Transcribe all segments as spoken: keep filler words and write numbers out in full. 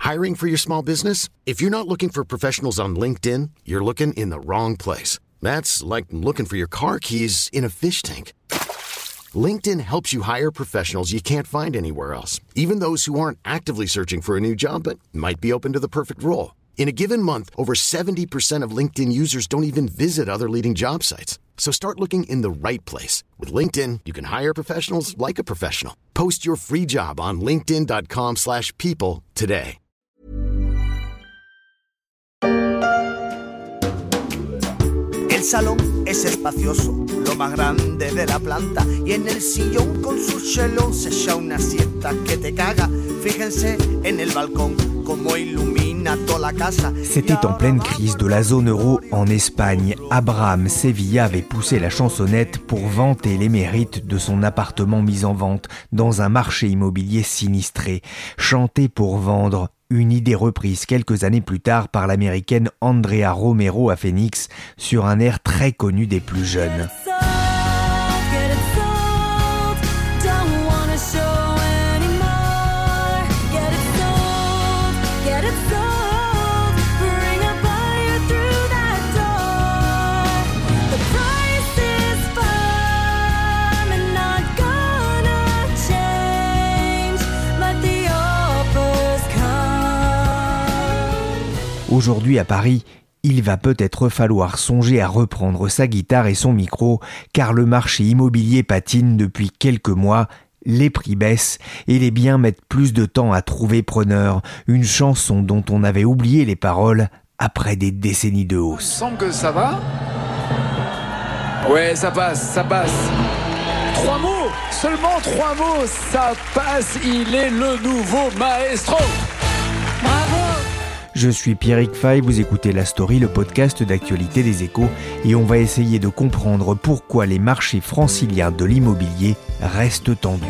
Hiring for your small business? If you're not looking for professionals on LinkedIn, you're looking in the wrong place. That's like looking for your car keys in a fish tank. LinkedIn helps you hire professionals you can't find anywhere else, even those who aren't actively searching for a new job but might be open to the perfect role. In a given month, over seventy percent of LinkedIn users don't even visit other leading job sites. So start looking in the right place. With LinkedIn, you can hire professionals like a professional. Post your free job on linkedin dot com slash people today. El salón es espacioso, lo más grande de la planta, y en el sillón con su cello se echa una siesta que te caga. Fíjense en el balcón como ilumina toda la casa. C'était en pleine crise de la zone euro en Espagne. Abraham Sevilla avait poussé la chansonnette pour vanter les mérites de son appartement mis en vente dans un marché immobilier sinistré. Chanter pour vendre. Une idée reprise quelques années plus tard par l'américaine Andrea Romero à Phoenix sur un air très connu des plus jeunes. Aujourd'hui à Paris, il va peut-être falloir songer à reprendre sa guitare et son micro, car le marché immobilier patine depuis quelques mois, les prix baissent et les biens mettent plus de temps à trouver preneur. Une chanson dont on avait oublié les paroles après des décennies de hausse. Il me semble que ça va. Ouais, ça passe, ça passe. Trois mots, seulement trois mots, ça passe, il est le nouveau maestro. Bravo! Je suis Pierrick Fay, vous écoutez La Story, le podcast d'actualité des Échos, et on va essayer de comprendre pourquoi les marchés franciliens de l'immobilier restent tendus.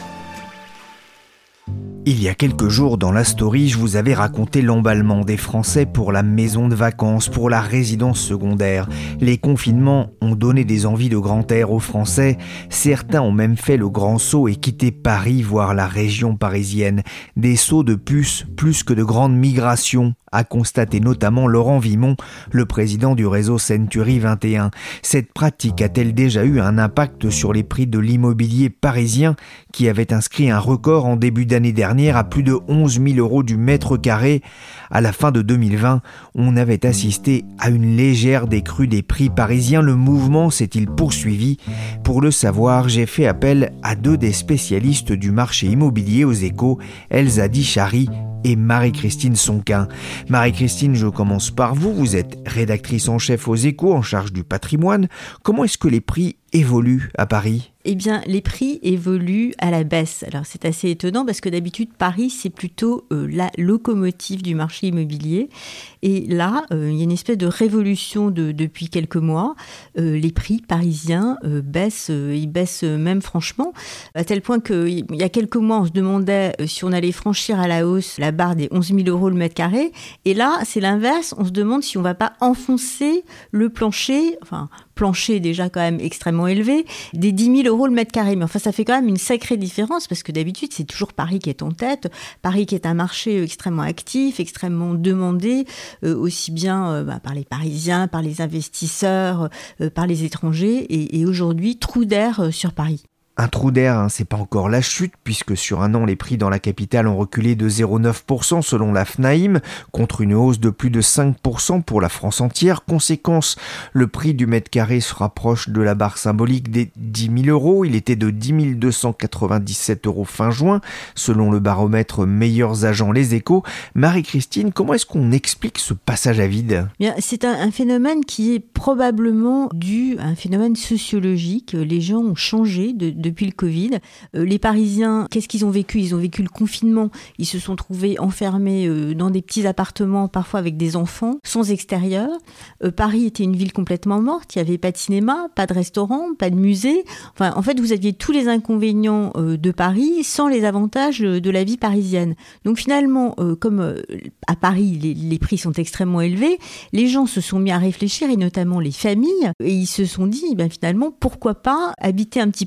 Il y a quelques jours dans La Story, je vous avais raconté l'emballement des Français pour la maison de vacances, pour la résidence secondaire. Les confinements ont donné des envies de grand air aux Français. Certains ont même fait le grand saut et quitté Paris, voire la région parisienne. Des sauts de puce plus que de grandes migrations, a constaté notamment Laurent Vimon, le président du réseau Century vingt et un. Cette pratique a-t-elle déjà eu un impact sur les prix de l'immobilier parisien, qui avait inscrit un record en début d'année dernière à plus de onze mille euros du mètre carré? À la fin de deux mille vingt, on avait assisté à une légère décrue des prix parisiens. Le mouvement s'est-il poursuivi? Pour le savoir, j'ai fait appel à deux des spécialistes du marché immobilier aux Échos, Elsa Dichary et Marie-Christine Sonquin. Marie-Christine, je commence par vous. Vous êtes rédactrice en chef aux Échos, en charge du patrimoine. Comment est-ce que les prix évoluent à Paris ? Eh bien, les prix évoluent à la baisse. Alors, c'est assez étonnant parce que d'habitude, Paris, c'est plutôt euh, la locomotive du marché immobilier. Et là, euh, il y a une espèce de révolution de, depuis quelques mois. Euh, les prix parisiens euh, baissent, euh, ils baissent même franchement, à tel point qu'il y a quelques mois, on se demandait euh, si on allait franchir à la hausse la barre des onze mille euros le mètre carré. Et là, c'est l'inverse. On se demande si on ne va pas enfoncer le plancher, enfin, plancher déjà quand même extrêmement élevé, des dix mille euros le mètre carré. Mais enfin, ça fait quand même une sacrée différence parce que d'habitude, c'est toujours Paris qui est en tête. Paris qui est un marché extrêmement actif, extrêmement demandé, euh, aussi bien euh, bah, par les Parisiens, par les investisseurs, euh, par les étrangers. Et, et aujourd'hui, trou d'air euh, sur Paris. Un trou d'air, hein, c'est pas encore la chute, puisque sur un an, les prix dans la capitale ont reculé de zéro virgule neuf pour cent selon la FNAIM, contre une hausse de plus de cinq pour cent pour la France entière. Conséquence, le prix du mètre carré se rapproche de la barre symbolique des dix mille euros. Il était de dix mille deux cent quatre-vingt-dix-sept euros fin juin, selon le baromètre Meilleurs Agents Les Échos. Marie-Christine, comment est-ce qu'on explique ce passage à vide ? Bien, c'est un, un phénomène qui est probablement dû à un phénomène sociologique. Les gens ont changé de, depuis le Covid. Euh, les Parisiens, qu'est-ce qu'ils ont vécu ? Ils ont vécu le confinement. Ils se sont trouvés enfermés euh, dans des petits appartements, parfois avec des enfants, sans extérieur. Euh, Paris était une ville complètement morte. Il n'y avait pas de cinéma, pas de restaurant, pas de musée. Enfin, en fait, vous aviez tous les inconvénients euh, de Paris sans les avantages de la vie parisienne. Donc finalement, euh, comme euh, à Paris, les, les prix sont extrêmement élevés, les gens se sont mis à réfléchir, et notamment les familles, et ils se sont dit, ben, finalement, pourquoi pas habiter un petit peu plus loin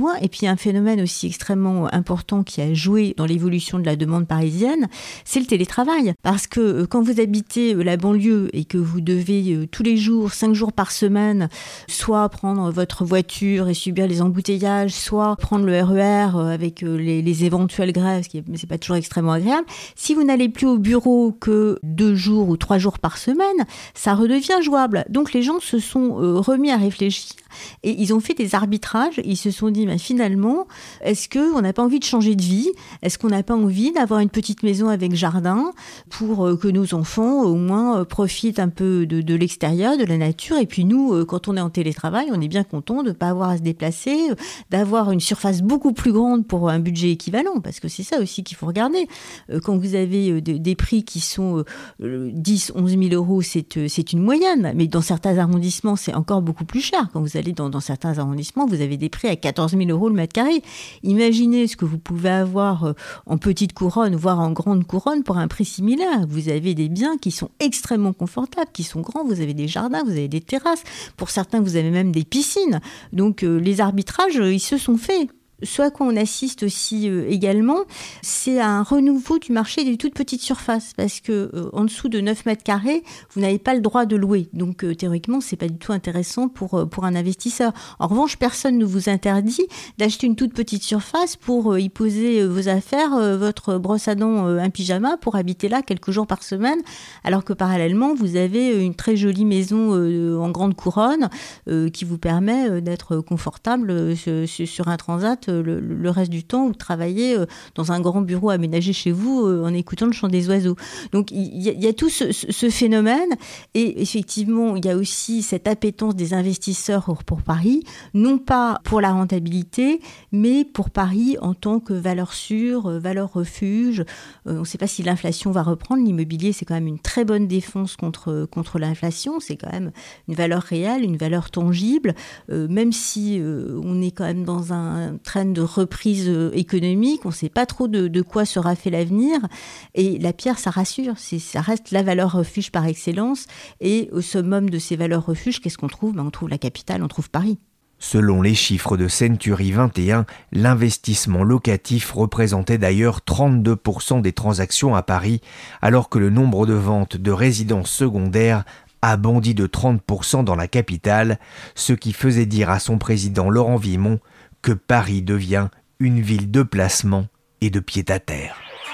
besoin. Et puis, un phénomène aussi extrêmement important qui a joué dans l'évolution de la demande parisienne, c'est le télétravail. Parce que quand vous habitez la banlieue et que vous devez tous les jours, cinq jours par semaine, soit prendre votre voiture et subir les embouteillages, soit prendre le R E R avec les, les éventuelles grèves, ce qui n'est pas toujours extrêmement agréable, si vous n'allez plus au bureau que deux jours ou trois jours par semaine, ça redevient jouable. Donc les gens se sont remis à réfléchir et ils ont fait des arbitrages. Ils se sont dit, bah, finalement, est-ce qu'on n'a pas envie de changer de vie ? Est-ce qu'on n'a pas envie d'avoir une petite maison avec jardin pour que nos enfants, au moins, profitent un peu de, de l'extérieur, de la nature ? Et puis nous, quand on est en télétravail, on est bien content de ne pas avoir à se déplacer, d'avoir une surface beaucoup plus grande pour un budget équivalent, parce que c'est ça aussi qu'il faut regarder. Quand vous avez des prix qui sont dix, onze mille euros, c'est, c'est une moyenne, mais dans certains arrondissements, c'est encore beaucoup plus cher. Quand vous allez dans, dans certains arrondissements, vous avez des prix à quatorze mille euros le mètre carré. Imaginez ce que vous pouvez avoir en petite couronne, voire en grande couronne, pour un prix similaire. Vous avez des biens qui sont extrêmement confortables, qui sont grands, vous avez des jardins, vous avez des terrasses. Pour certains, vous avez même des piscines. Donc, euh, les arbitrages, euh, ils se sont faits. Ce à quoi on assiste aussi euh, également, c'est un renouveau du marché des toutes petites surfaces, parce que euh, en dessous de neuf mètres carrés, vous n'avez pas le droit de louer. Donc euh, théoriquement, c'est pas du tout intéressant pour euh, pour un investisseur. En revanche, personne ne vous interdit d'acheter une toute petite surface pour euh, y poser euh, vos affaires, euh, votre brosse à dents, euh, un pyjama, pour habiter là quelques jours par semaine, alors que parallèlement, vous avez une très jolie maison euh, en grande couronne euh, qui vous permet euh, d'être confortable euh, sur un transat Le, le reste du temps, vous travaillez dans un grand bureau aménagé chez vous en écoutant le chant des oiseaux. Donc il y a, il y a tout ce, ce phénomène, et effectivement il y a aussi cette appétence des investisseurs pour Paris, non pas pour la rentabilité, mais pour Paris en tant que valeur sûre, valeur refuge. On ne sait pas si l'inflation va reprendre. L'immobilier, c'est quand même une très bonne défense contre, contre l'inflation. C'est quand même une valeur réelle, une valeur tangible, euh, même si euh, on est quand même dans un train de reprise économique, on ne sait pas trop de, de quoi sera fait l'avenir, et la pierre, ça rassure, c'est, ça reste la valeur refuge par excellence, et au summum de ces valeurs refuges, qu'est-ce qu'on trouve ? Ben, on trouve la capitale, on trouve Paris. Selon les chiffres de Century vingt et un, l'investissement locatif représentait d'ailleurs trente-deux pour cent des transactions à Paris, alors que le nombre de ventes de résidences secondaires a bondi de trente pour cent dans la capitale, ce qui faisait dire à son président Laurent Vimont que Paris devient une ville de placement et de pied-à-terre.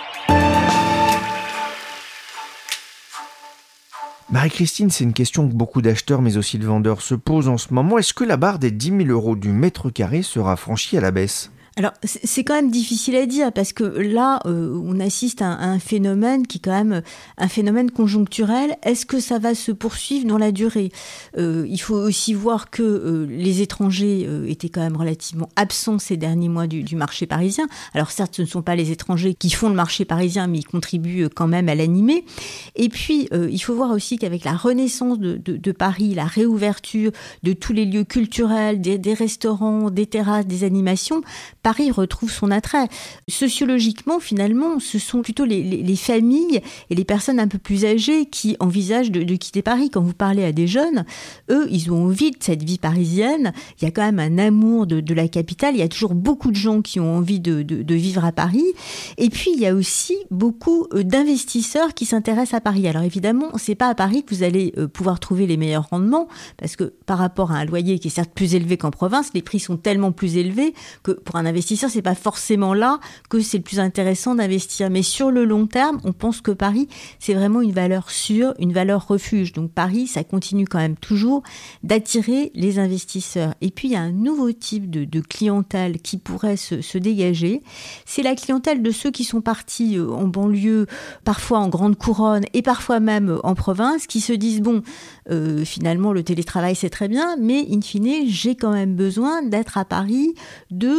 Marie-Christine, c'est une question que beaucoup d'acheteurs mais aussi de vendeurs se posent en ce moment. Est-ce que la barre des dix mille euros du mètre carré sera franchie à la baisse ? Alors, c'est quand même difficile à dire, parce que là, euh, on assiste à un, à un phénomène qui est quand même un phénomène conjoncturel. Est-ce que ça va se poursuivre dans la durée ? euh, Il faut aussi voir que euh, les étrangers euh, étaient quand même relativement absents ces derniers mois du, du marché parisien. Alors certes, ce ne sont pas les étrangers qui font le marché parisien, mais ils contribuent quand même à l'animer. Et puis, euh, il faut voir aussi qu'avec la renaissance de, de, de Paris, la réouverture de tous les lieux culturels, des, des restaurants, des terrasses, des animations, Paris retrouve son attrait. Sociologiquement, finalement, ce sont plutôt les, les, les familles et les personnes un peu plus âgées qui envisagent de, de quitter Paris. Quand vous parlez à des jeunes, eux, ils ont envie de cette vie parisienne. Il y a quand même un amour de, de la capitale. Il y a toujours beaucoup de gens qui ont envie de, de, de vivre à Paris. Et puis, il y a aussi beaucoup d'investisseurs qui s'intéressent à Paris. Alors évidemment, c'est pas à Paris que vous allez pouvoir trouver les meilleurs rendements, parce que par rapport à un loyer qui est certes plus élevé qu'en province, les prix sont tellement plus élevés que pour un investisseur, c'est pas forcément là que c'est le plus intéressant d'investir. Mais sur le long terme, on pense que Paris, c'est vraiment une valeur sûre, une valeur refuge. Donc Paris, ça continue quand même toujours d'attirer les investisseurs. Et puis, il y a un nouveau type de, de clientèle qui pourrait se, se dégager. C'est la clientèle de ceux qui sont partis en banlieue, parfois en grande couronne et parfois même en province, qui se disent, bon, euh, finalement, le télétravail, c'est très bien, mais in fine, j'ai quand même besoin d'être à Paris deux ou trois jours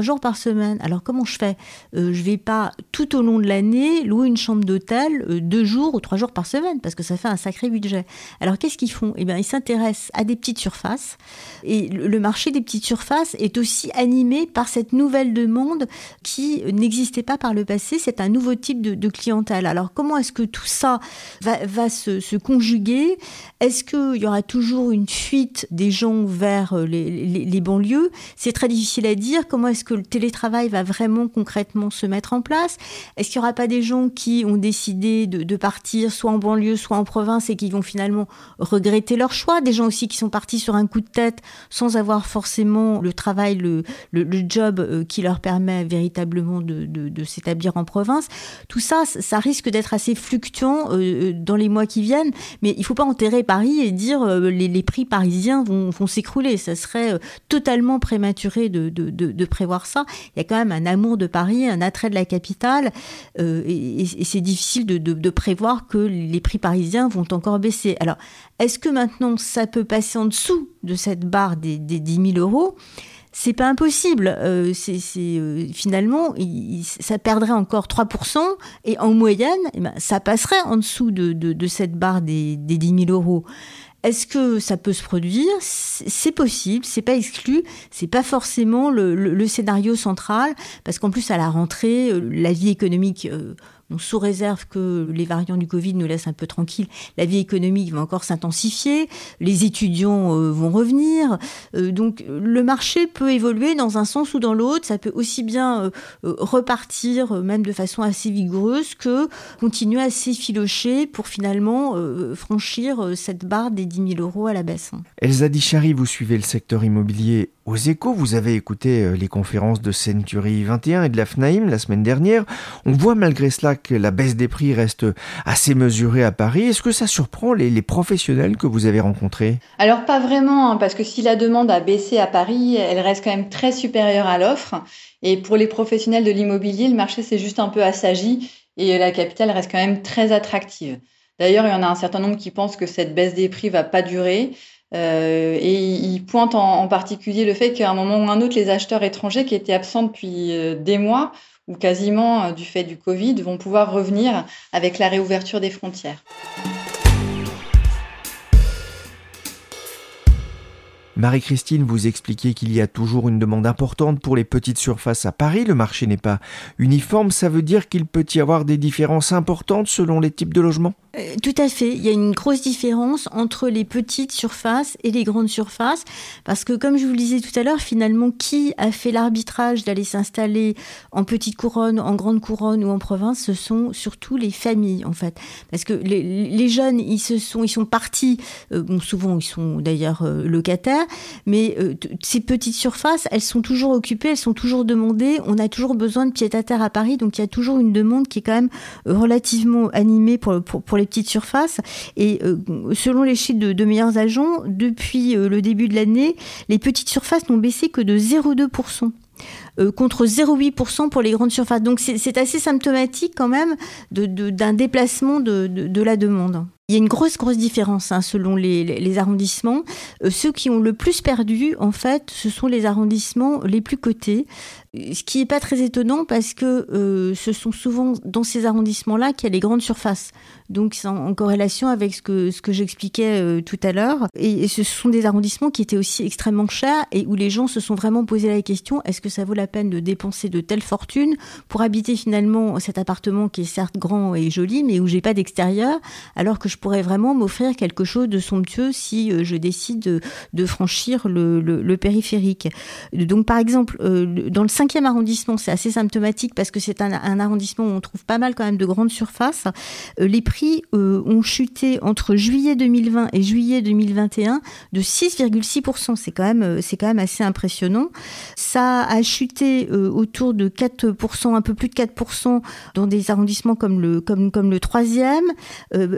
jours par semaine. Alors comment je fais ? euh, Je vais pas tout au long de l'année louer une chambre d'hôtel euh, deux jours ou trois jours par semaine, parce que ça fait un sacré budget. Alors qu'est-ce qu'ils font ? Eh bien, ils s'intéressent à des petites surfaces, et le marché des petites surfaces est aussi animé par cette nouvelle demande qui n'existait pas par le passé. C'est un nouveau type de, de clientèle. Alors comment est-ce que tout ça va, va se, se conjuguer ? Est-ce qu'il y aura toujours une fuite des gens vers les, les, les banlieues ? C'est très difficile à dire. Comment est-ce que le télétravail va vraiment concrètement se mettre en place ? Est-ce qu'il n'y aura pas des gens qui ont décidé de, de partir soit en banlieue, soit en province et qui vont finalement regretter leur choix ? Des gens aussi qui sont partis sur un coup de tête sans avoir forcément le travail, le, le, le job qui leur permet véritablement de, de, de s'établir en province. Tout ça, ça risque d'être assez fluctuant euh, dans les mois qui viennent, mais il ne faut pas enterrer Paris et dire euh, les, les prix parisiens vont, vont s'écrouler. Ça serait euh, totalement prématuré de, de, de, de prévoir ça. Il y a quand même un amour de Paris, un attrait de la capitale, euh, et, et c'est difficile de, de, de prévoir que les prix parisiens vont encore baisser. Alors, est-ce que maintenant ça peut passer en dessous de cette barre des, des dix mille euros ? C'est pas impossible. Euh, c'est, c'est, euh, finalement, il, ça perdrait encore trois pour cent et en moyenne, eh ben, ça passerait en dessous de, de, de cette barre des, des dix mille euros. Est-ce que ça peut se produire ? C'est possible, c'est pas exclu, c'est pas forcément le, le, le scénario central, parce qu'en plus à la rentrée, la vie économique, euh, on sous réserve que les variants du Covid nous laissent un peu tranquilles, la vie économique va encore s'intensifier, les étudiants euh, vont revenir, euh, donc le marché peut évoluer dans un sens ou dans l'autre, ça peut aussi bien euh, repartir, euh, même de façon assez vigoureuse, que continuer à s'effilocher pour finalement euh, franchir euh, cette barre des dix mille euros à la baisse. Elsa Dichary, vous suivez le secteur immobilier aux Échos, vous avez écouté les conférences de Century vingt et un et de la FNAIM la semaine dernière. On voit malgré cela que la baisse des prix reste assez mesurée à Paris. Est-ce que ça surprend les, les professionnels que vous avez rencontrés ? Alors pas vraiment, hein, parce que si la demande a baissé à Paris, elle reste quand même très supérieure à l'offre. Et pour les professionnels de l'immobilier, le marché s'est juste un peu assagi et la capitale reste quand même très attractive. D'ailleurs, il y en a un certain nombre qui pensent que cette baisse des prix va pas durer. Euh, et ils pointent en, en particulier le fait qu'à un moment ou un autre, les acheteurs étrangers qui étaient absents depuis euh, des mois ou quasiment euh, du fait du Covid vont pouvoir revenir avec la réouverture des frontières. Marie-Christine, vous expliquez qu'il y a toujours une demande importante pour les petites surfaces à Paris. Le marché n'est pas uniforme. Ça veut dire qu'il peut y avoir des différences importantes selon les types de logements ? Euh, tout à fait. Il y a une grosse différence entre les petites surfaces et les grandes surfaces. Parce que, comme je vous le disais tout à l'heure, finalement, qui a fait l'arbitrage d'aller s'installer en petite couronne, en grande couronne ou en province, ce sont surtout les familles, en fait. Parce que les, les jeunes, ils, se sont, ils sont partis, euh, bon, souvent ils sont d'ailleurs euh, locataires, mais euh, t- ces petites surfaces, elles sont toujours occupées, elles sont toujours demandées. On a toujours besoin de pied-à-terre à Paris, donc il y a toujours une demande qui est quand même relativement animée pour, pour, pour les petites surfaces. Et euh, selon les chiffres de, de Meilleurs Agents, depuis euh, le début de l'année, les petites surfaces n'ont baissé que de zéro virgule deux pour cent. Euh, contre zéro virgule huit pour cent pour les grandes surfaces. Donc c'est, c'est assez symptomatique quand même de, de, d'un déplacement de, de, de la demande. Il y a une grosse, grosse différence hein, selon les, les, les arrondissements. Euh, ceux qui ont le plus perdu, en fait, ce sont les arrondissements les plus cotés. Ce qui n'est pas très étonnant parce que euh, ce sont souvent dans ces arrondissements-là qu'il y a les grandes surfaces. Donc c'est en, en corrélation avec ce que, ce que j'expliquais euh, tout à l'heure. Et, et ce sont des arrondissements qui étaient aussi extrêmement chers et où les gens se sont vraiment posé la question, est-ce que ça vaut la peine de dépenser de telles fortunes pour habiter finalement cet appartement qui est certes grand et joli, mais où j'ai pas d'extérieur, alors que je pourrais vraiment m'offrir quelque chose de somptueux si euh, je décide de, de franchir le, le, le périphérique. Donc par exemple, euh, dans le cinquième arrondissement, c'est assez symptomatique parce que c'est un, un arrondissement où on trouve pas mal quand même de grandes surfaces. Euh, les prix euh, ont chuté entre juillet deux mille vingt et juillet deux mille vingt et un de six virgule six pour cent. C'est quand même, c'est quand même assez impressionnant. Ça a chuté euh, autour de quatre pour cent, un peu plus de quatre pour cent dans des arrondissements comme le, comme, comme le troisième. Euh, ça a perdu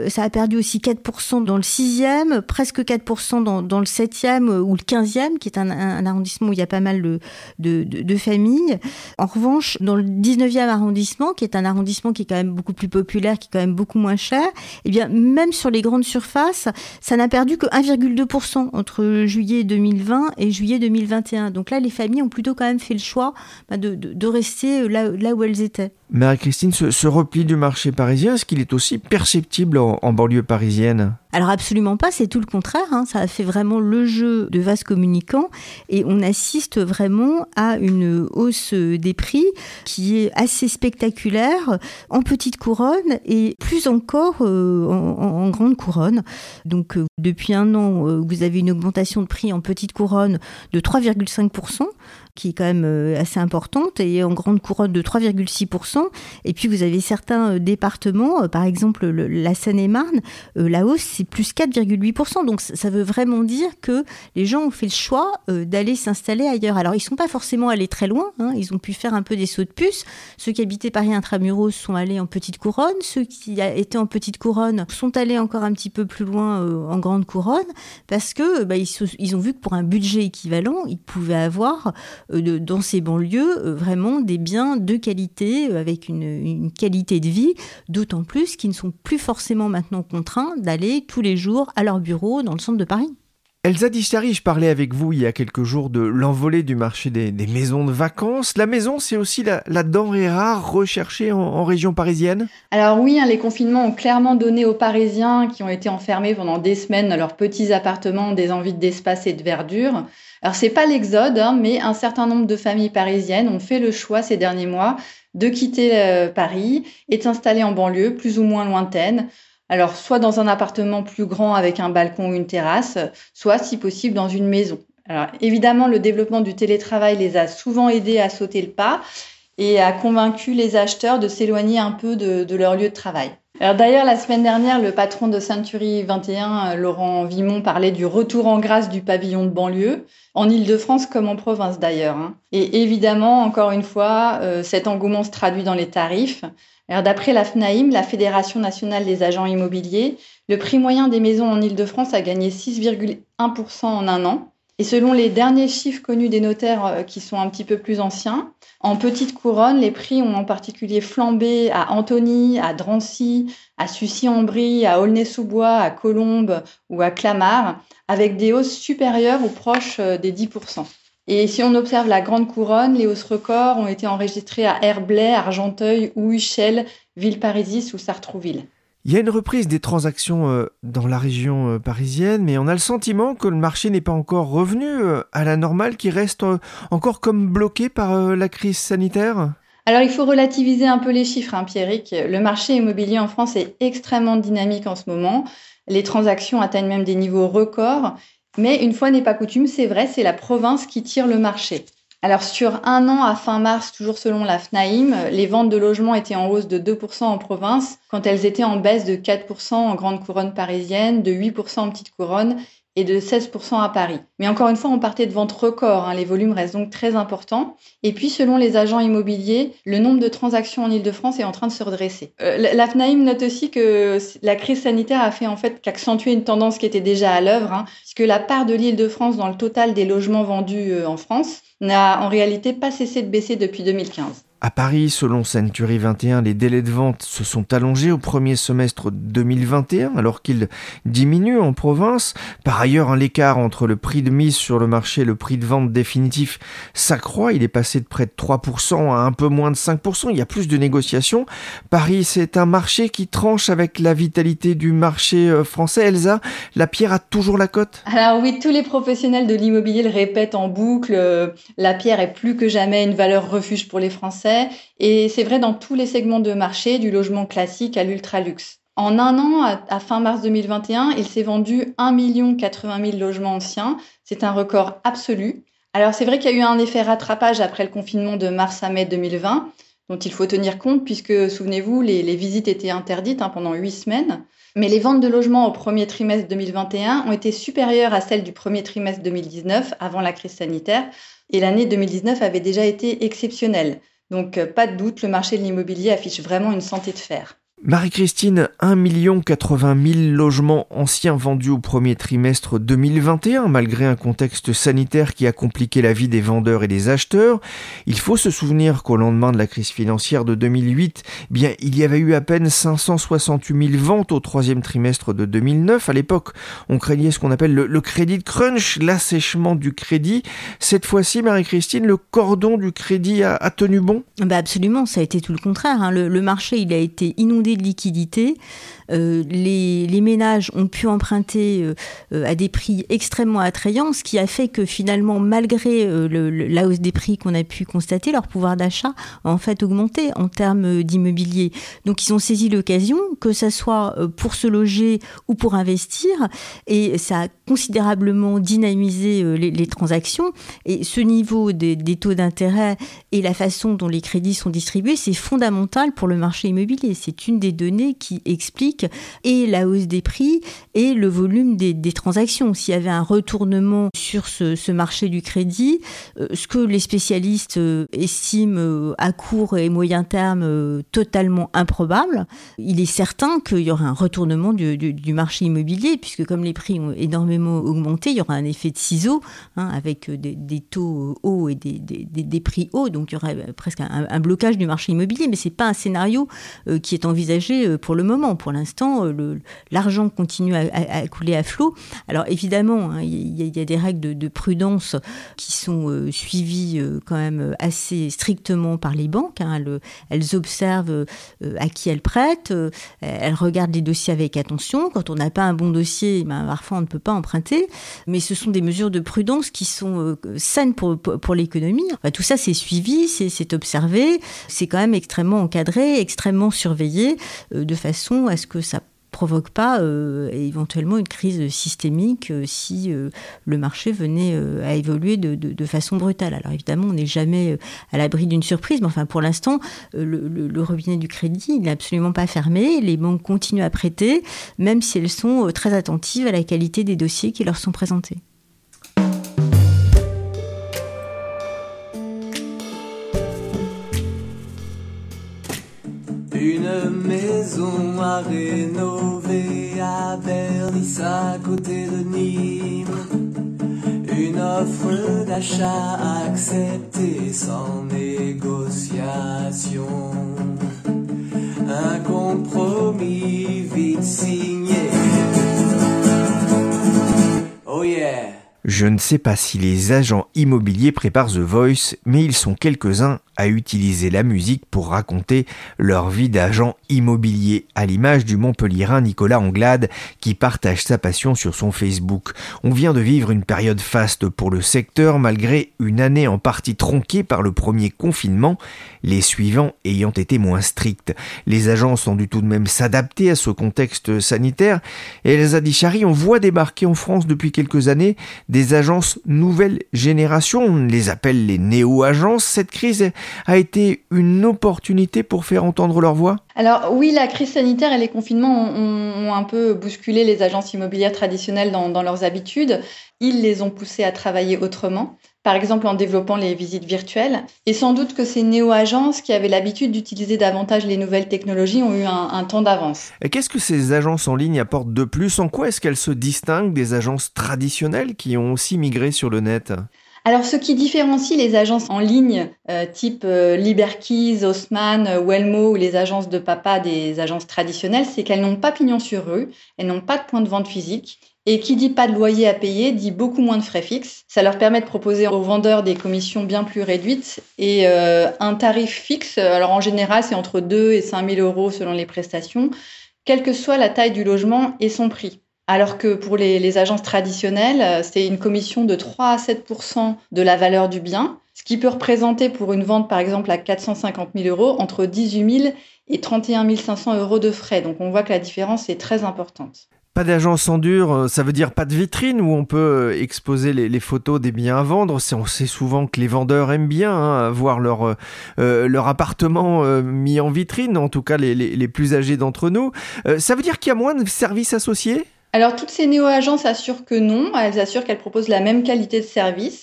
perdu aussi quatre pour cent dans le sixième, presque quatre pour cent dans, dans le septième ou le quinzième, qui est un, un arrondissement où il y a pas mal de, de, de, de familles. En revanche, dans le dix-neuvième arrondissement, qui est un arrondissement qui est quand même beaucoup plus populaire, qui est quand même beaucoup moins cher, eh bien, même sur les grandes surfaces, ça n'a perdu que un virgule deux pour cent entre juillet deux mille vingt et juillet deux mille vingt et un. Donc là, les familles ont plutôt quand même fait le choix bah, de, de, de rester là, là où elles étaient. Marie-Christine, ce, ce repli du marché parisien, est-ce qu'il est aussi perceptible en, en banlieue parisienne ? Alors absolument pas, c'est tout le contraire. Hein. Ça a fait vraiment le jeu de vase communicant et on assiste vraiment à une hausse des prix qui est assez spectaculaire en petite couronne et plus encore euh, en, en, en grande couronne. Donc euh, depuis un an, euh, vous avez une augmentation de prix en petite couronne de trois virgule cinq pour cent, qui est quand même euh, assez importante, et en grande couronne de trois virgule six pour cent. Et puis vous avez certains euh, départements, euh, par exemple le, la Seine-et-Marne, euh, la hausse c'est plus quatre virgule huit pour cent. Donc ça veut vraiment dire que les gens ont fait le choix euh, d'aller s'installer ailleurs. Alors ils ne sont pas forcément allés très loin, hein. Ils ont pu faire un peu des sauts de puce. Ceux qui habitaient Paris intramuros sont allés en petite couronne, ceux qui étaient en petite couronne sont allés encore un petit peu plus loin euh, en grande couronne, parce que bah, ils, ils ont vu que pour un budget équivalent, ils pouvaient avoir euh, de, dans ces banlieues euh, vraiment des biens de qualité, euh, avec une, une qualité de vie, d'autant plus qu'ils ne sont plus forcément maintenant contraints d'aller tous les jours à leur bureau dans le centre de Paris. Elsa Distari, je parlais avec vous il y a quelques jours de l'envolée du marché des, des maisons de vacances. La maison, c'est aussi la, la denrée rare recherchée en, en région parisienne ? Alors oui, hein, les confinements ont clairement donné aux Parisiens qui ont été enfermés pendant des semaines dans leurs petits appartements des envies d'espace et de verdure. Alors c'est pas l'exode, hein, mais un certain nombre de familles parisiennes ont fait le choix ces derniers mois de quitter euh, Paris et de s'installer en banlieue plus ou moins lointaine. Alors, soit dans un appartement plus grand avec un balcon ou une terrasse, soit, si possible, dans une maison. Alors, évidemment, le développement du télétravail les a souvent aidés à sauter le pas et a convaincu les acheteurs de s'éloigner un peu de, de leur lieu de travail. Alors d'ailleurs, la semaine dernière, le patron de Century vingt et un, Laurent Vimont, parlait du retour en grâce du pavillon de banlieue, en Île-de-France comme en province d'ailleurs. Hein. Et évidemment, encore une fois, euh, cet engouement se traduit dans les tarifs. Alors, d'après la FNAIM, la Fédération nationale des agents immobiliers, le prix moyen des maisons en Île-de-France a gagné six virgule un pour cent en un an. Et selon les derniers chiffres connus des notaires euh, qui sont un petit peu plus anciens, en petite couronne, les prix ont en particulier flambé à Antony, à Drancy, à Sucy-en-Brie, à Aulnay-sous-Bois, à Colombes ou à Clamart, avec des hausses supérieures ou proches des dix pour cent. Et si on observe la grande couronne, les hausses records ont été enregistrées à Herblay, Argenteuil, Ouhuchel, Villeparisis ou Sartrouville. Il y a une reprise des transactions dans la région parisienne, mais on a le sentiment que le marché n'est pas encore revenu à la normale, qui reste encore comme bloqué par la crise sanitaire. Alors, il faut relativiser un peu les chiffres, hein, Pierrick. Le marché immobilier en France est extrêmement dynamique en ce moment. Les transactions atteignent même des niveaux records. Mais une fois n'est pas coutume, c'est vrai, c'est la province qui tire le marché. Alors sur un an à fin mars, toujours selon la FNAIM, les ventes de logements étaient en hausse de deux pour cent en province, quand elles étaient en baisse de quatre pour cent en grande couronne parisienne, de huit pour cent en petite couronne et de seize pour cent à Paris. Mais encore une fois, on partait de ventes records, hein, les volumes restent donc très importants. Et puis, selon les agents immobiliers, le nombre de transactions en Île-de-France est en train de se redresser. Euh, la FNAIM note aussi que la crise sanitaire a fait en fait qu'accentuer une tendance qui était déjà à l'œuvre, hein, puisque la part de l'Île-de-France dans le total des logements vendus euh, en France n'a en réalité pas cessé de baisser depuis deux mille quinze. À Paris, selon Century vingt et un, les délais de vente se sont allongés au premier semestre deux mille vingt et un, alors qu'ils diminuent en province. Par ailleurs, l'écart entre le prix de mise sur le marché et le prix de vente définitif s'accroît. Il est passé de près de trois pour cent à un peu moins de cinq pour cent. Il y a plus de négociations. Paris, c'est un marché qui tranche avec la vitalité du marché français. Elsa, la pierre a toujours la cote ? Alors oui, tous les professionnels de l'immobilier le répètent en boucle. La pierre est plus que jamais une valeur refuge pour les Français. Et c'est vrai dans tous les segments de marché, du logement classique à l'ultra-luxe. En un an, à fin mars deux mille vingt et un, il s'est vendu un million quatre-vingt mille logements anciens. C'est un record absolu. Alors c'est vrai qu'il y a eu un effet rattrapage après le confinement de mars à mai deux mille vingt, dont il faut tenir compte puisque, souvenez-vous, les, les visites étaient interdites hein, pendant huit semaines. Mais les ventes de logements au premier trimestre deux mille vingt et un ont été supérieures à celles du premier trimestre deux mille dix-neuf, avant la crise sanitaire. Et l'année deux mille dix-neuf avait déjà été exceptionnelle. Donc, pas de doute, le marché de l'immobilier affiche vraiment une santé de fer. Marie-Christine, un million quatre-vingt mille logements anciens vendus au premier trimestre deux mille vingt et un, malgré un contexte sanitaire qui a compliqué la vie des vendeurs et des acheteurs. Il faut se souvenir qu'au lendemain de la crise financière de deux mille huit, eh bien, il y avait eu à peine cinq cent soixante-huit mille ventes au troisième trimestre de deux mille neuf. À l'époque, on craignait ce qu'on appelle le, le crédit de crunch, l'assèchement du crédit. Cette fois-ci, Marie-Christine, le cordon du crédit a, a tenu bon ? Bah absolument, ça a été tout le contraire. Hein. Le, le marché, il a été inondé de liquidités. Euh, les, les ménages ont pu emprunter euh, à des prix extrêmement attrayants, ce qui a fait que finalement, malgré euh, le, le, la hausse des prix qu'on a pu constater, leur pouvoir d'achat a en fait augmenté en termes d'immobilier. Donc ils ont saisi l'occasion, que ça soit pour se loger ou pour investir, et ça a considérablement dynamisé euh, les, les transactions. Et ce niveau des, des taux d'intérêt et la façon dont les crédits sont distribués, c'est fondamental pour le marché immobilier. C'est une des données qui explique et la hausse des prix et le volume des, des transactions. S'il y avait un retournement sur ce, ce marché du crédit, euh, ce que les spécialistes euh, estiment euh, à court et moyen terme euh, totalement improbable, il est certain qu'il y aura un retournement du, du, du marché immobilier, puisque comme les prix ont énormément augmenté, il y aura un effet de ciseau, hein, avec des, des taux hauts et des, des, des, des prix hauts, donc il y aurait presque un, un blocage du marché immobilier, mais ce n'est pas un scénario euh, qui est envisagé euh, pour le moment. Pour l'instant, euh, le, l'argent continue à, à, à couler à flot. Alors évidemment, hein, il, y a, il y a des règles de, de prudence qui sont euh, suivies euh, quand même assez strictement par les banques. Hein. Elles, elles observent euh, à qui elles prêtent, euh, elles regardent les dossiers avec attention. Quand on n'a pas un bon dossier, ben, parfois on ne peut pas emprunter. Mais ce sont des mesures de prudence qui sont euh, saines pour, pour, pour l'économie. Enfin, tout ça, c'est suivi, c'est, c'est observé, c'est quand même extrêmement encadré, extrêmement surveillé, euh, de façon à ce que ça provoque pas euh, éventuellement une crise systémique euh, si euh, le marché venait euh, à évoluer de, de, de façon brutale. Alors évidemment, on n'est jamais euh, à l'abri d'une surprise, mais enfin pour l'instant, euh, le, le, le robinet du crédit n'est absolument pas fermé. Les banques continuent à prêter, même si elles sont euh, très attentives à la qualité des dossiers qui leur sont présentés. Une maison à rénover à Bernis à côté de Nîmes. Une offre d'achat acceptée sans négociation. Un compromis vite signé. Oh yeah! Je ne sais pas si les agents immobiliers préparent The Voice, mais ils sont quelques-uns à utiliser la musique pour raconter leur vie d'agent immobilier, à l'image du Montpelliérain Nicolas Anglade qui partage sa passion sur son Facebook. On vient de vivre une période faste pour le secteur malgré une année en partie tronquée par le premier confinement, les suivants ayant été moins stricts. Les agences ont dû tout de même s'adapter à ce contexte sanitaire et Elsa Dichary, on voit débarquer en France depuis quelques années des agences nouvelle génération, on les appelle les néo-agences. Cette crise a été une opportunité pour faire entendre leur voix ? Alors oui, la crise sanitaire et les confinements ont, ont un peu bousculé les agences immobilières traditionnelles dans, dans leurs habitudes. Ils les ont poussées à travailler autrement, par exemple en développant les visites virtuelles. Et sans doute que ces néo-agences qui avaient l'habitude d'utiliser davantage les nouvelles technologies ont eu un, un temps d'avance. Et qu'est-ce que ces agences en ligne apportent de plus ? En quoi est-ce qu'elles se distinguent des agences traditionnelles qui ont aussi migré sur le net ? Alors, ce qui différencie les agences en ligne, euh, type euh, Liberkeys, Haussmann, euh, Wellmo ou les agences de papa des agences traditionnelles, c'est qu'elles n'ont pas pignon sur rue, elles n'ont pas de point de vente physique. Et qui dit pas de loyer à payer, dit beaucoup moins de frais fixes. Ça leur permet de proposer aux vendeurs des commissions bien plus réduites et euh, un tarif fixe. Alors en général, c'est entre deux et cinq mille euros selon les prestations, quelle que soit la taille du logement et son prix. Alors que pour les, les agences traditionnelles, c'est une commission de trois à sept pour cent de la valeur du bien, ce qui peut représenter pour une vente par exemple à quatre cent cinquante mille euros entre dix-huit mille et trente et un mille cinq cents euros de frais. Donc on voit que la différence est très importante. Pas d'agence en dur, ça veut dire pas de vitrine où on peut exposer les, les photos des biens à vendre. C'est, on sait souvent que les vendeurs aiment bien hein, voir leur, euh, leur appartement euh, mis en vitrine, en tout cas les, les, les plus âgés d'entre nous. Euh, ça veut dire qu'il y a moins de services associés ? Alors, toutes ces néo-agences assurent que non. Elles assurent qu'elles proposent la même qualité de service.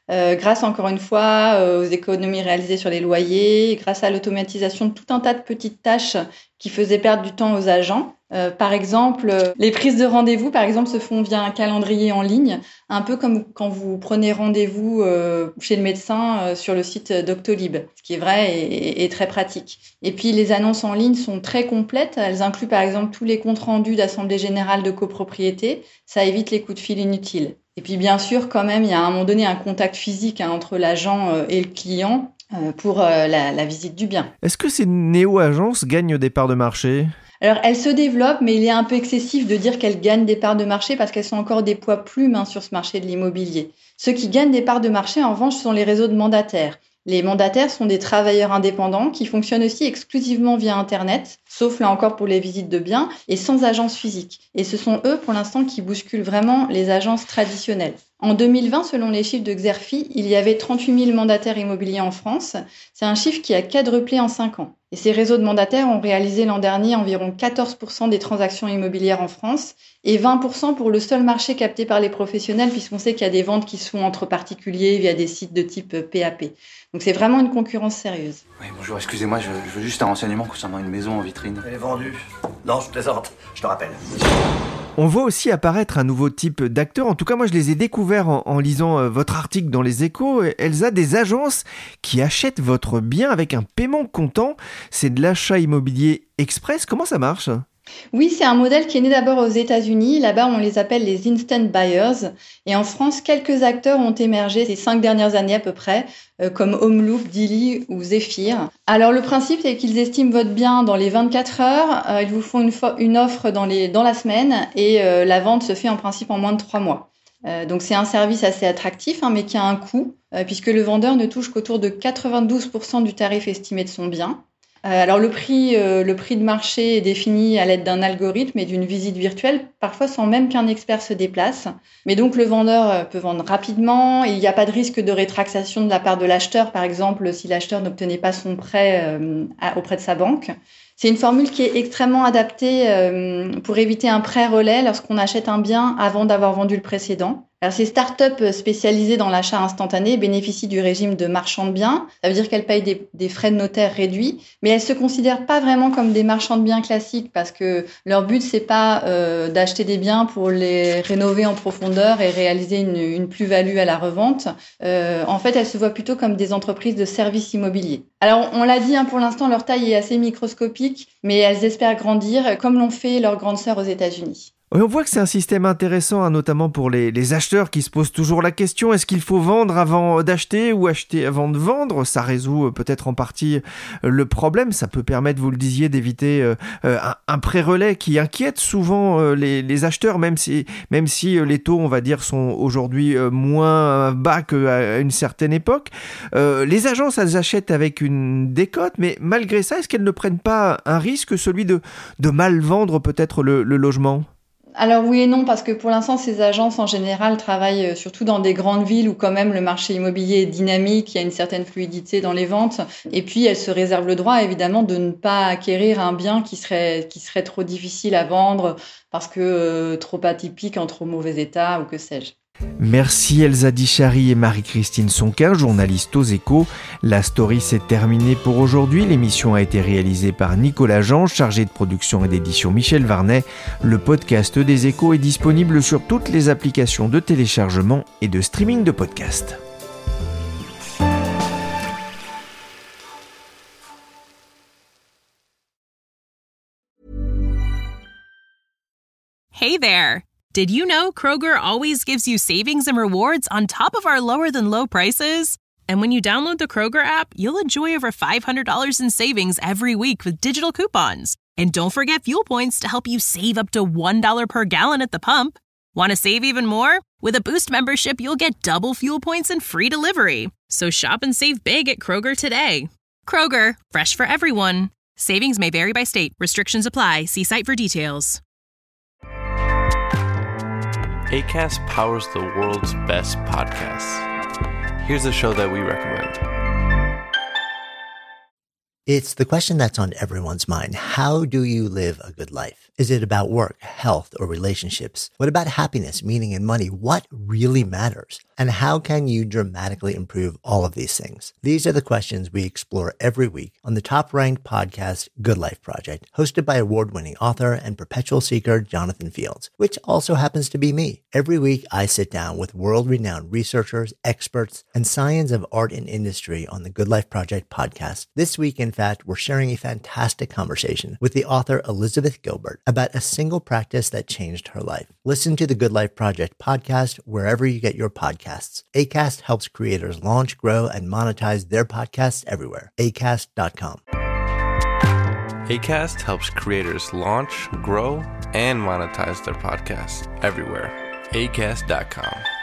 euh, grâce encore une fois euh, aux économies réalisées sur les loyers, grâce à l'automatisation de tout un tas de petites tâches qui faisaient perdre du temps aux agents. Euh, par exemple, euh, les prises de rendez-vous, par exemple, se font via un calendrier en ligne, un peu comme quand vous prenez rendez-vous euh, chez le médecin euh, sur le site Doctolib, ce qui est vrai et, et très pratique. Et puis, les annonces en ligne sont très complètes. Elles incluent, par exemple, tous les comptes rendus d'assemblée générale de copropriété. Ça évite les coups de fil inutiles. Et puis, bien sûr, quand même, il y a à un moment donné un contact physique hein, entre l'agent euh, et le client euh, pour euh, la, la visite du bien. Est-ce que ces néo-agences gagnent des parts de marché ? Alors, elles se développent, mais il est un peu excessif de dire qu'elles gagnent des parts de marché parce qu'elles sont encore des poids plumes hein, sur ce marché de l'immobilier. Ceux qui gagnent des parts de marché, en revanche, sont les réseaux de mandataires. Les mandataires sont des travailleurs indépendants qui fonctionnent aussi exclusivement via Internet, sauf là encore pour les visites de biens, et sans agence physique. Et ce sont eux, pour l'instant, qui bousculent vraiment les agences traditionnelles. En deux mille vingt, selon les chiffres de Xerfi, il y avait trente-huit mille mandataires immobiliers en France. C'est un chiffre qui a quadruplé en cinq ans. Et ces réseaux de mandataires ont réalisé l'an dernier environ quatorze pour cent des transactions immobilières en France et vingt pour cent pour le seul marché capté par les professionnels, puisqu'on sait qu'il y a des ventes qui se font entre particuliers via des sites de type P A P. Donc c'est vraiment une concurrence sérieuse. Oui, bonjour, excusez-moi, je, je veux juste un renseignement concernant une maison en vitrine. Elle est vendue. Non, je plaisante, je te rappelle. On voit aussi apparaître un nouveau type d'acteurs. En tout cas, moi, je les ai découverts en, en lisant euh, votre article dans Les Échos. Elsa, des agences qui achètent votre bien avec un paiement comptant. C'est de l'achat immobilier express. Comment ça marche ? Oui, c'est un modèle qui est né d'abord aux États-Unis. Là-bas, on les appelle les instant buyers. Et en France, quelques acteurs ont émergé ces cinq dernières années à peu près, euh, comme Homeloop, Dilly ou Zephyr. Alors, le principe, c'est qu'ils estiment votre bien dans les vingt-quatre heures. Euh, ils vous font une, fo- une offre dans, les, dans la semaine et euh, la vente se fait en principe en moins de trois mois. Euh, donc, c'est un service assez attractif, hein, mais qui a un coût, euh, puisque le vendeur ne touche qu'autour de quatre-vingt-douze pour cent du tarif estimé de son bien. Alors le prix, euh, le prix de marché est défini à l'aide d'un algorithme et d'une visite virtuelle, parfois sans même qu'un expert se déplace. Mais donc le vendeur peut vendre rapidement, et il n'y a pas de risque de rétractation de la part de l'acheteur, par exemple si l'acheteur n'obtenait pas son prêt euh, à, auprès de sa banque. C'est une formule qui est extrêmement adaptée euh, pour éviter un prêt relais lorsqu'on achète un bien avant d'avoir vendu le précédent. Alors, ces startups spécialisées dans l'achat instantané bénéficient du régime de marchand de biens. Ça veut dire qu'elles payent des, des frais de notaire réduits, mais elles se considèrent pas vraiment comme des marchands de biens classiques parce que leur but, c'est pas euh, d'acheter des biens pour les rénover en profondeur et réaliser une, une plus-value à la revente. Euh, en fait, elles se voient plutôt comme des entreprises de services immobiliers. Alors, on l'a dit, hein, pour l'instant, leur taille est assez microscopique, mais elles espèrent grandir comme l'ont fait leurs grandes sœurs aux États-Unis. Et on voit que c'est un système intéressant, hein, notamment pour les, les acheteurs qui se posent toujours la question, est-ce qu'il faut vendre avant d'acheter ou acheter avant de vendre ? Ça résout euh, peut-être en partie euh, le problème. Ça peut permettre, vous le disiez, d'éviter euh, un, un pré-relais qui inquiète souvent euh, les, les acheteurs, même si, même si euh, les taux, on va dire, sont aujourd'hui euh, moins bas qu'à une certaine époque. Euh, les agences, elles achètent avec une décote, mais malgré ça, est-ce qu'elles ne prennent pas un risque, celui de, de mal vendre peut-être le, le logement ? Alors oui et non, parce que pour l'instant, ces agences en général travaillent surtout dans des grandes villes où quand même le marché immobilier est dynamique, il y a une certaine fluidité dans les ventes. Et puis, elles se réservent le droit, évidemment, de ne pas acquérir un bien qui serait, qui serait trop difficile à vendre parce que euh, trop atypique, en trop mauvais état ou que sais-je. Merci Elsa Dichary et Marie-Christine Sonquin, journalistes aux Échos. La story s'est terminée pour aujourd'hui. L'émission a été réalisée par Nicolas Jean, chargé de production et d'édition Michel Varnet. Le podcast des Échos est disponible sur toutes les applications de téléchargement et de streaming de podcasts. Hey there! Did you know Kroger always gives you savings and rewards on top of our lower-than-low prices? And when you download the Kroger app, you'll enjoy over five hundred dollars in savings every week with digital coupons. And don't forget fuel points to help you save up to one dollar per gallon at the pump. Want to save even more? With a Boost membership, you'll get double fuel points and free delivery. So shop and save big at Kroger today. Kroger, fresh for everyone. Savings may vary by state. Restrictions apply. See site for details. Acast powers the world's best podcasts. Here's a show that we recommend. It's the question that's on everyone's mind. How do you live a good life? Is it about work, health, or relationships? What about happiness, meaning, and money? What really matters? And how can you dramatically improve all of these things? These are the questions we explore every week on the top-ranked podcast, Good Life Project, hosted by award-winning author and perpetual seeker Jonathan Fields, which also happens to be me. Every week, I sit down with world-renowned researchers, experts, and science of art and industry on the Good Life Project podcast. This week, in fact, we're sharing a fantastic conversation with the author Elizabeth Gilbert about a single practice that changed her life. Listen to the Good Life Project podcast wherever you get your podcasts. Acast helps creators launch, grow, and monetize their podcasts everywhere. acast dot com. Acast helps creators launch, grow, and monetize their podcasts everywhere. acast dot com.